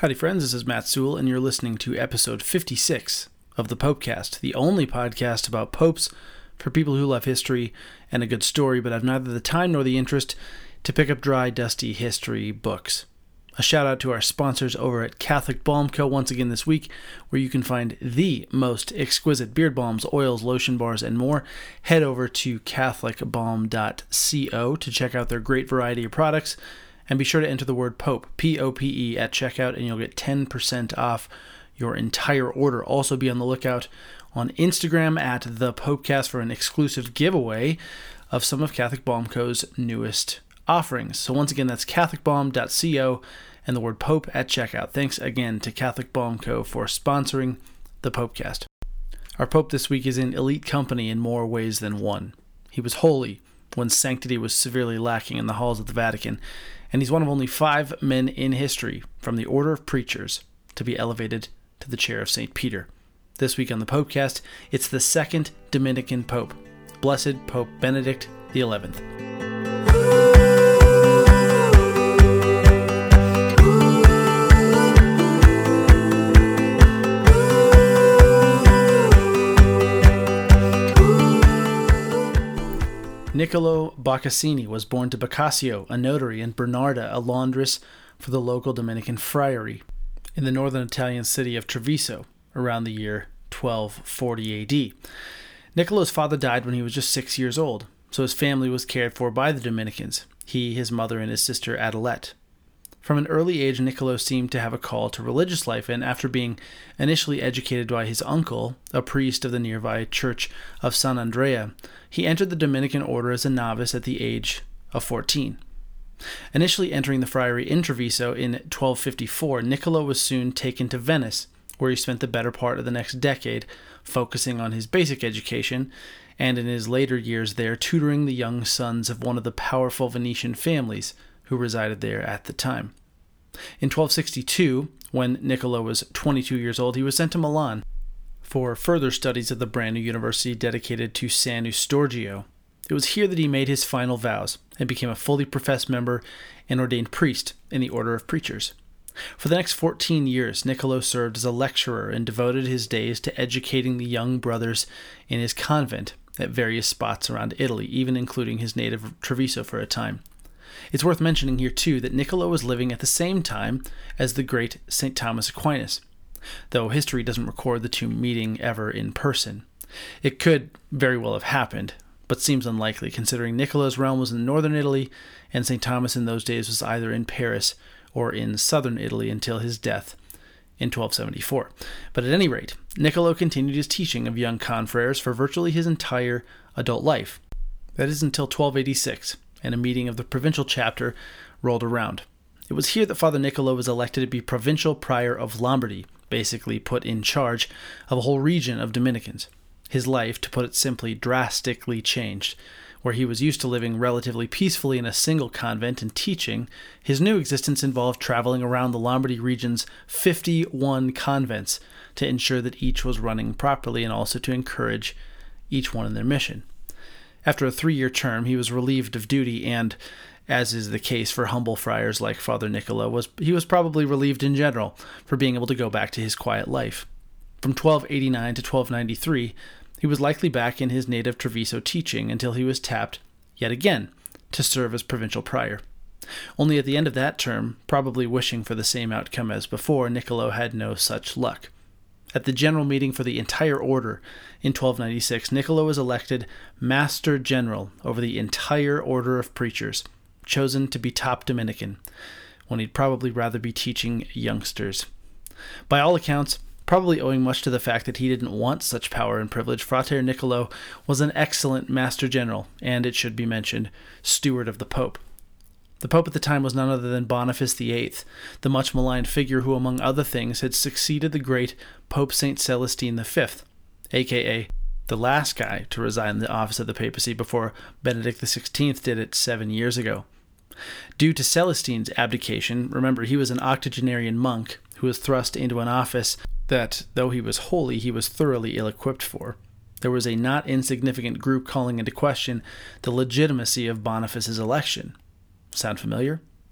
Howdy friends, this is Matt Sewell, and you're listening to episode 56 of the Popecast, the only podcast about popes for people who love history and a good story, but have neither the time nor the interest to pick up dry, dusty history books. A shout out to our sponsors over at Catholic Balm Co. once again this week, where you can find the most exquisite beard balms, oils, lotion bars, and more. Head over to catholicbalm.co to check out their great variety of products. And be sure to enter the word POPE, P-O-P-E, at checkout, and you'll get 10% off your entire order. Also be on the lookout on Instagram at The Popecast for an exclusive giveaway of some of Catholic Balm Co.'s newest offerings. So once again, that's catholicbalm.co and the word POPE at checkout. Thanks again to Catholic Balm Co. for sponsoring the Popecast. Our Pope this week is in elite company in more ways than one. He was holy when sanctity was severely lacking in the halls of the Vatican, and he's one of only 5 men in history from the Order of Preachers to be elevated to the chair of St. Peter. This week on the Popecast, it's the second Dominican Pope, Blessed Pope Benedict XI. Niccolo Boccassini was born to Boccaccio, a notary, and Bernarda, a laundress for the local Dominican friary in the northern Italian city of Treviso around the year 1240 AD. Niccolo's father died when he was just 6 years old, so his family was cared for by the Dominicans, he, his mother, and his sister Adelette. From an early age, Niccolo seemed to have a call to religious life, and after being initially educated by his uncle, a priest of the nearby church of San Andrea, he entered the Dominican order as a novice at the age of 14. Initially entering the friary in Treviso in 1254, Niccolo was soon taken to Venice, where he spent the better part of the next decade focusing on his basic education, and in his later years there tutoring the young sons of one of the powerful Venetian families who resided there at the time. In 1262, when Niccolo was 22 years old, he was sent to Milan for further studies at the brand new university dedicated to San Eustorgio. It was here that he made his final vows and became a fully professed member and ordained priest in the Order of Preachers. For the next 14 years, Niccolo served as a lecturer and devoted his days to educating the young brothers in his convent at various spots around Italy, even including his native Treviso for a time. It's worth mentioning here, too, that Niccolo was living at the same time as the great St. Thomas Aquinas, though history doesn't record the two meeting ever in person. It could very well have happened, but seems unlikely, considering Niccolo's realm was in northern Italy, and St. Thomas in those days was either in Paris or in southern Italy until his death in 1274. But at any rate, Niccolo continued his teaching of young confreres for virtually his entire adult life. That is until 1286. And a meeting of the provincial chapter rolled around. It was here that Father Niccolo was elected to be provincial prior of Lombardy, basically put in charge of a whole region of Dominicans. His life, to put it simply, drastically changed. Where he was used to living relatively peacefully in a single convent and teaching, his new existence involved traveling around the Lombardy region's 51 convents to ensure that each was running properly and also to encourage each one in their mission. After a 3-year term, he was relieved of duty and, as is the case for humble friars like Father Niccolo, he was probably relieved in general for being able to go back to his quiet life. From 1289 to 1293, he was likely back in his native Treviso teaching until he was tapped, yet again, to serve as provincial prior. Only at the end of that term, probably wishing for the same outcome as before, Niccolo had no such luck. At the general meeting for the entire order in 1296, Niccolo was elected Master General over the entire Order of Preachers, chosen to be top Dominican, when he'd probably rather be teaching youngsters. By all accounts, probably owing much to the fact that he didn't want such power and privilege, Frater Niccolo was an excellent Master General, and, it should be mentioned, steward of the Pope. The Pope at the time was none other than Boniface VIII, the much-maligned figure who, among other things, had succeeded the great Pope St. Celestine V, a.k.a. the last guy to resign the office of the papacy before Benedict XVI did it 7 years ago. Due to Celestine's abdication, remember, he was an octogenarian monk who was thrust into an office that, though he was holy, he was thoroughly ill-equipped for. There was a not insignificant group calling into question the legitimacy of Boniface's election. Sound familiar?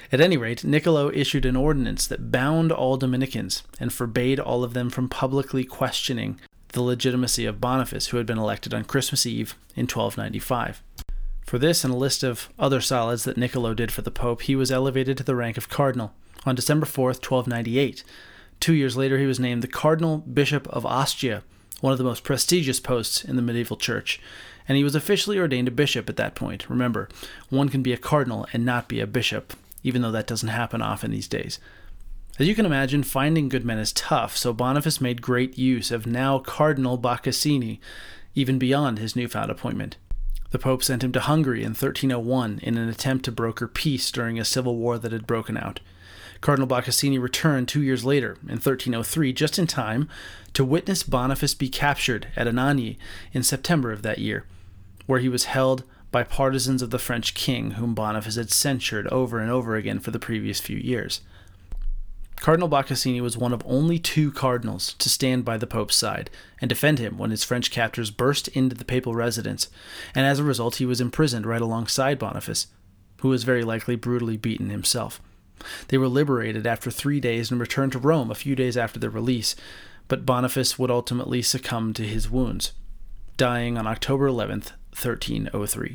At any rate, Niccolo issued an ordinance that bound all Dominicans and forbade all of them from publicly questioning the legitimacy of Boniface, who had been elected on Christmas Eve in 1295. For this and a list of other solids that Niccolo did for the Pope, he was elevated to the rank of cardinal on December 4th, 1298. 2 years later, he was named the Cardinal Bishop of Ostia, one of the most prestigious posts in the medieval church, and he was officially ordained a bishop at that point. Remember, one can be a cardinal and not be a bishop, even though that doesn't happen often these days. As you can imagine, finding good men is tough, so Boniface made great use of now Cardinal Boccassini, even beyond his newfound appointment. The Pope sent him to Hungary in 1301 in an attempt to broker peace during a civil war that had broken out. Cardinal Boccassini returned 2 years later, in 1303, just in time to witness Boniface be captured at Anagni in September of that year, where he was held by partisans of the French king, whom Boniface had censured over and over again for the previous few years. Cardinal Boccassini was one of only 2 cardinals to stand by the Pope's side and defend him when his French captors burst into the papal residence, and as a result he was imprisoned right alongside Boniface, who was very likely brutally beaten himself. They were liberated after 3 days and returned to Rome a few days after their release, but Boniface would ultimately succumb to his wounds, dying on October 11th, 1303.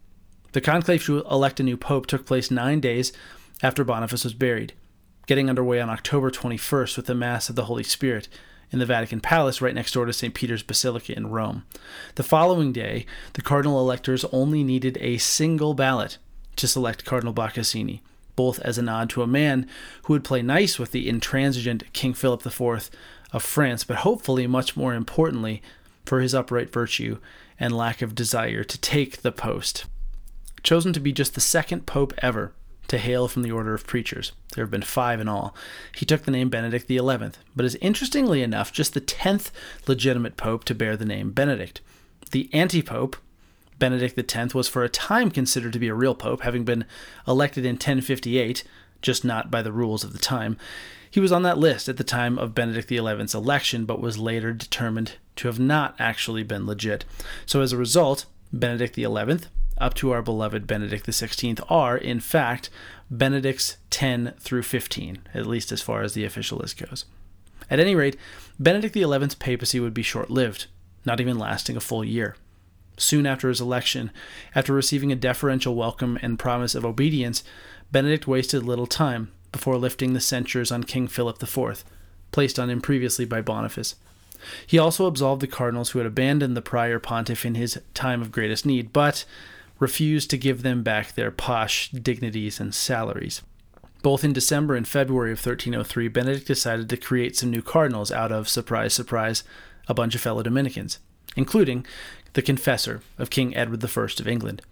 The conclave to elect a new pope took place 9 days after Boniface was buried, getting underway on October 21st with the Mass of the Holy Spirit in the Vatican Palace right next door to St. Peter's Basilica in Rome. The following day, the cardinal electors only needed a single ballot to select Cardinal Boccassini, both as a nod to a man who would play nice with the intransigent King Philip IV of France, but hopefully, much more importantly, for his upright virtue and lack of desire to take the post. Chosen to be just the second pope ever to hail from the order of preachers, there have been 5 in all, he took the name Benedict XI, but is interestingly enough just the 10th legitimate pope to bear the name Benedict. The anti-pope, Benedict X, was for a time considered to be a real pope, having been elected in 1058, just not by the rules of the time. He was on that list at the time of Benedict XI's election, but was later determined to have not actually been legit. So as a result, Benedict XI, up to our beloved Benedict XVI, are, in fact, Benedicts 10 through 15, at least as far as the official list goes. At any rate, Benedict XI's papacy would be short-lived, not even lasting a full year. Soon after his election, after receiving a deferential welcome and promise of obedience, Benedict wasted little time before lifting the censures on King Philip IV, placed on him previously by Boniface. He also absolved the cardinals who had abandoned the prior pontiff in his time of greatest need, but refused to give them back their posh dignities and salaries. Both in December and February of 1303, Benedict decided to create some new cardinals out of, surprise, surprise, a bunch of fellow Dominicans, including the confessor of King Edward I of England.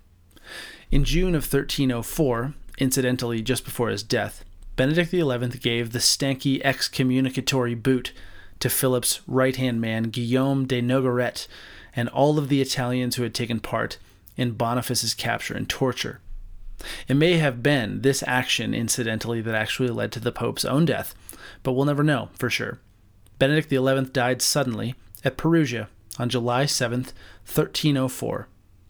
In June of 1304, incidentally just before his death, Benedict XI gave the stanky excommunicatory boot to Philip's right-hand man, Guillaume de Nogaret, and all of the Italians who had taken part in Boniface's capture and torture. It may have been this action, incidentally, that actually led to the Pope's own death, but we'll never know for sure. Benedict XI died suddenly at Perugia on July 7th, 1304.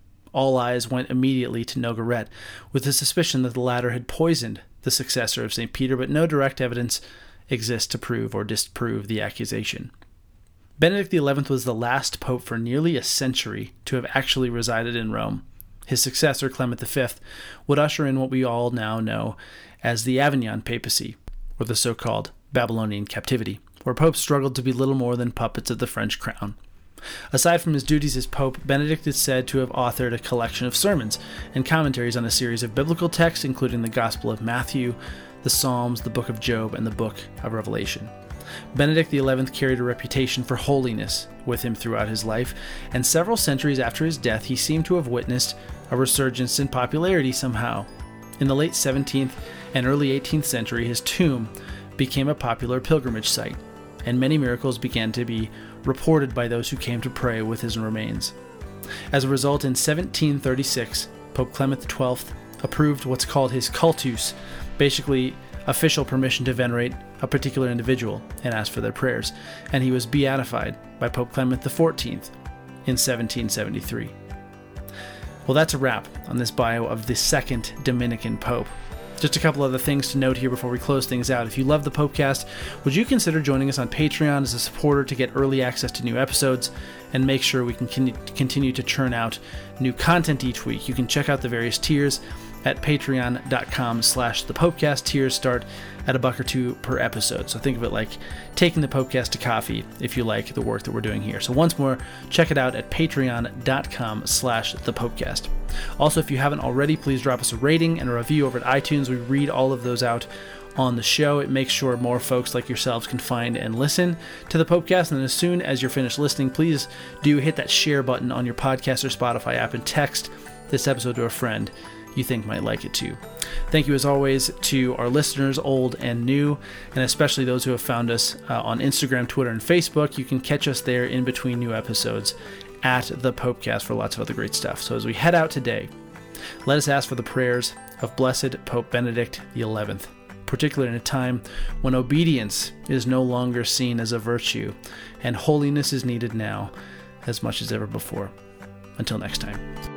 All eyes went immediately to Nogaret, with the suspicion that the latter had poisoned the successor of St. Peter, but no direct evidence exists to prove or disprove the accusation. Benedict XI was the last pope for nearly a century to have actually resided in Rome. His successor, Clement V, would usher in what we all now know as the Avignon papacy, or the so-called Babylonian captivity, where popes struggled to be little more than puppets of the French crown. Aside from his duties as pope, Benedict is said to have authored a collection of sermons and commentaries on a series of biblical texts, including the Gospel of Matthew, the Psalms, the Book of Job, and the Book of Revelation. Benedict XI carried a reputation for holiness with him throughout his life, and several centuries after his death, he seemed to have witnessed a resurgence in popularity somehow. In the late 17th and early 18th century, his tomb became a popular pilgrimage site, and many miracles began to be reported by those who came to pray with his remains. As a result, in 1736, Pope Clement XII approved what's called his cultus, basically official permission to venerate a particular individual and ask for their prayers, and he was beatified by Pope Clement XIV in 1773. Well, that's a wrap on this bio of the second Dominican Pope. Just a couple other things to note here before we close things out. If you love the Popecast, would you consider joining us on Patreon as a supporter to get early access to new episodes and make sure we can continue to churn out new content each week? You can check out the various tiers at patreon.com/thepopecast. Tiers start at $1 or $2 per episode. So think of it like taking the Popecast to coffee if you like the work that we're doing here. So once more, check it out at patreon.com/thepopecast. Also, if you haven't already, please drop us a rating and a review over at iTunes. We read all of those out on the show. It makes sure more folks like yourselves can find and listen to the Popecast. And as soon as you're finished listening, please do hit that share button on your podcast or Spotify app and text this episode to a friend you think might like it too. Thank you as always to our listeners, old and new, and especially those who have found us on Instagram, Twitter, and Facebook. You can catch us there in between new episodes at the Popecast for lots of other great stuff. So as we head out today, let us ask for the prayers of Blessed Pope Benedict XI, particularly in a time when obedience is no longer seen as a virtue and holiness is needed now as much as ever before. Until next time.